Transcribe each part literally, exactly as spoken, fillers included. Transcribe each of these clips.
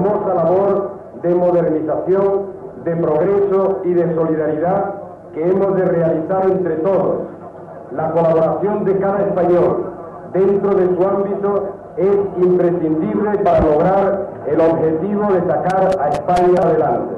hermosa labor de modernización, de progreso y de solidaridad que hemos de realizar entre todos. La colaboración de cada español dentro de su ámbito es imprescindible para lograr el objetivo de sacar a España adelante.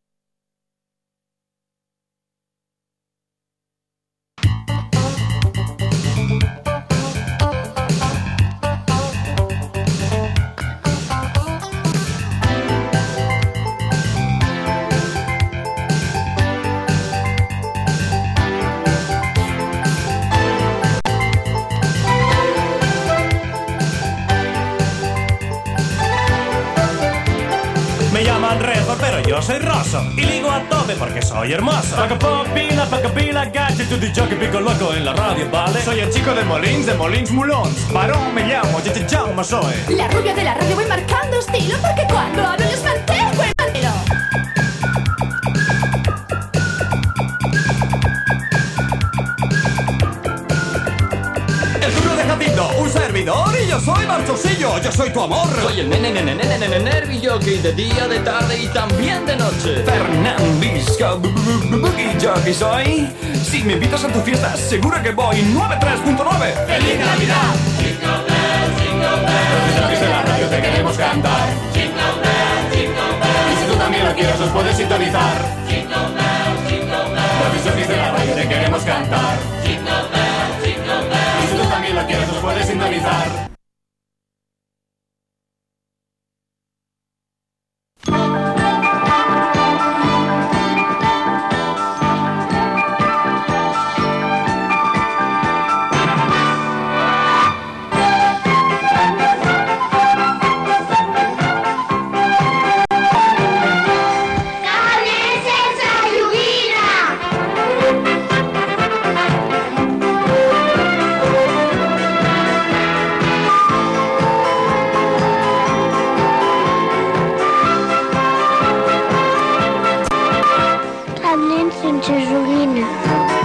Me llaman Redford, pero yo soy Rosso y ligo a tope porque soy hermoso. Paca popina, paca pila, gache, tu di yo que pico loco en la radio, ¿vale? Soy el chico de Molins, de Molins Moulons. Varón me llamo, yo te llamo, soy la rubia de la radio, voy marcando estilo porque cuando hablo les mantengo el pelo. el duro de Jacinto, un servidor y yo soy Marchosillo, yo soy tu amor. Soy el nene, nene, nene, nene, nervi jockey de día, de tarde y también de noche. Fernandisco, boogie jockey soy. Si me invitas a tu fiesta, seguro que voy. Nueve tres punto nueve. ¡Feliz Navidad! Jingle bells, jingle bells. Los jockeys de la radio te queremos cantar. Jingle bells, jingle bells. Y si tú también lo quieres, os puedes sintonizar. Jingle bells, jingle bells. Los jockeys de la radio te queremos cantar. Jingle bells, jingle bells. Y si tú también lo quieres, os puedes sintonizar. Sense joguina.